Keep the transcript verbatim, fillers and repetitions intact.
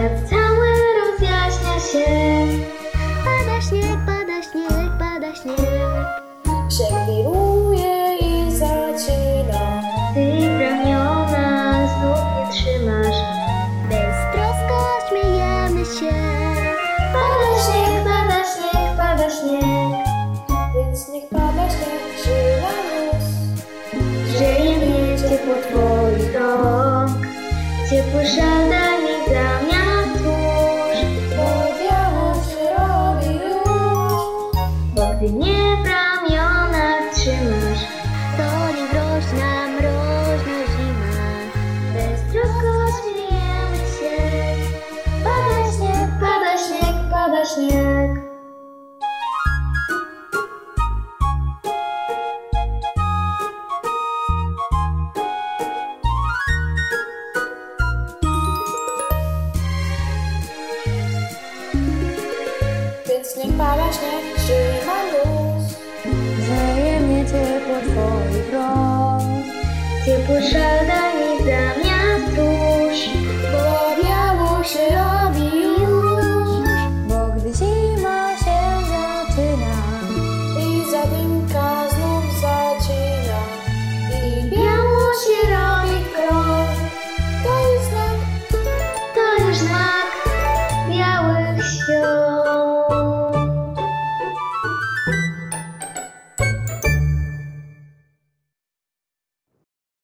Świat cały rozjaśnia się. Pada śnieg, pada śnieg, pada śnieg. Brzeg wiruje i zacina. Ty w ramiona znów mnie trzymasz. Beztrosko śmiejemy się. Pada śnieg, pada śnieg, pada śnieg. Więc niech pada śnieg, trzyma nos. Grzeje mnie ciepło twoich rąk. Ciepły szal daj mi w zamian tłórz. Bo biało się robi już. Bo gdy mnie w ramionach trzymasz, To nie groźna, mroźna zima. beztrosko śmiejemy się. Pada śnieg, pada śnieg, pada śnieg. Więc niech pada śnieg, trzyma luz. Grzeje mnie ciepło twoich rąk. Ciepły szal daj